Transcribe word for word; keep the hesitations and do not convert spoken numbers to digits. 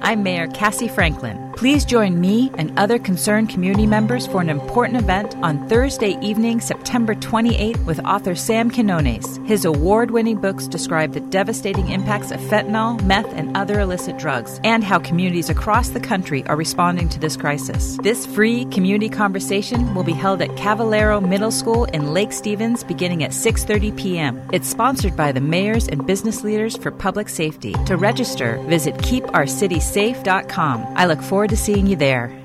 I'm Mayor Cassie Franklin. Please join me and other concerned community members for an important event on Thursday evening, September twenty-eighth, with author Sam Quinones. His award-winning books describe the devastating impacts of fentanyl, meth, and other illicit drugs, and how communities across the country are responding to this crisis. This free community conversation will be held at Cavallero Middle School in Lake Stevens beginning at six thirty p.m. It's sponsored by the mayors and business leaders for public safety. To register, visit keep our city safe dot com. I look forward to seeing you there.